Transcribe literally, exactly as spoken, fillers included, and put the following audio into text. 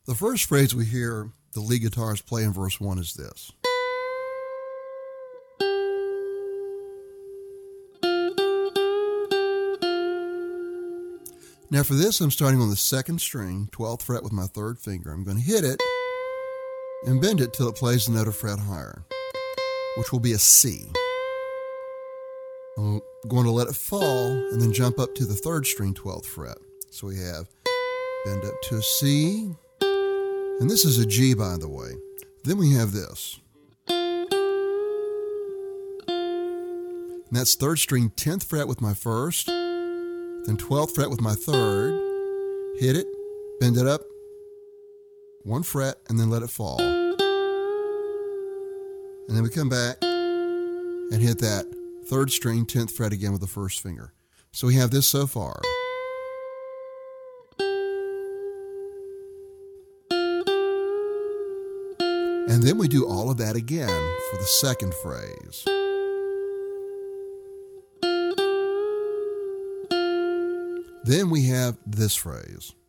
The first phrase we hear the lead guitarist play in verse one is this. Now for this, I'm starting on the second string, twelfth fret with my third finger. I'm going to hit it and bend it till it plays the note a fret higher, which will be a C. I'm going to let it fall and then jump up to the third string, twelfth fret. So we have bend up to a C, and this is a G, by the way. Then we have this. And that's third string, tenth fret with my first, then twelfth fret with my third, hit it, bend it up, one fret, and then let it fall. And then we come back and hit that third string, tenth fret again with the first finger. So we have this so far. And then we do all of that again for the second phrase. Then we have this phrase.